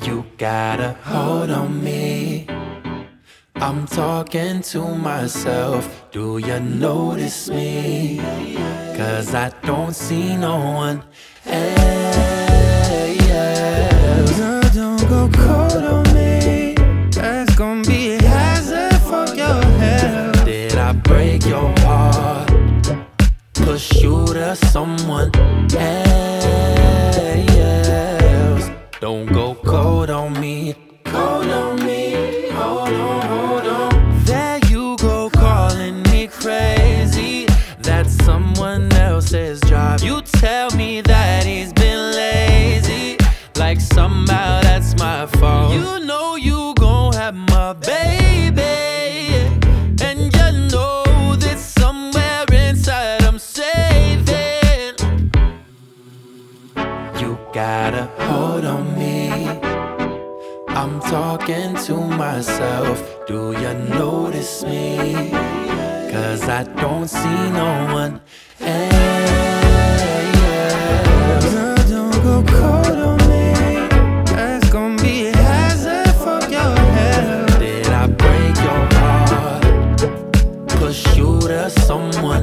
You got a hold on me. I'm talking to myself. Do you notice me? 'Cause I don't see no one else. Girl, don't go cold on me. That's gonna be a hazard for your health. Did I break your heart? Push you to someone else. Don't go cold on me. Cold on me. Hold on, hold on. There you go calling me crazy. That's someone else's job. You tell me that he's been lazy, like somehow that's my fault. You know you gon' have my baby, and you know that somewhere inside I'm saving. You got a hold on me. I'm talking to myself. Do you notice me? 'Cause I don't see no one else. Girl, don't go cold on me. That's gonna be a hazard for your health. Did I break your heart? Push you to someone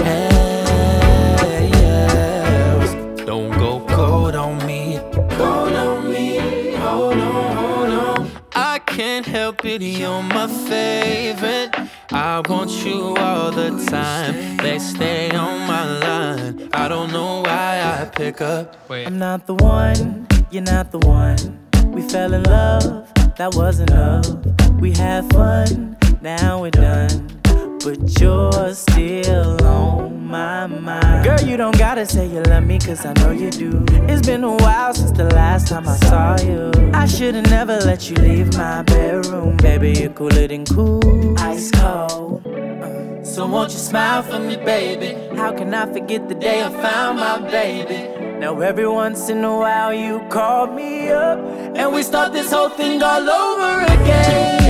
else. Don't go cold on me. Cold on me. Hold on, hold on. I can't help it, you're my favorite. I want you all the time. They stay on my line. I don't know why I pick up. Wait. I'm not the one, you're not the one. We fell in love, that wasn't love. We had fun, now we're done. But you're still on my mind. Girl, you don't gotta say you love me, 'cause I know you do. It's been a while since the last time I saw you. I should've never let you leave my bedroom. Baby, you're cooler than cool, ice cold. So won't you smile for me, baby? How can I forget the day I found my baby? Now every once in a while you call me up, and we start this whole thing all over again.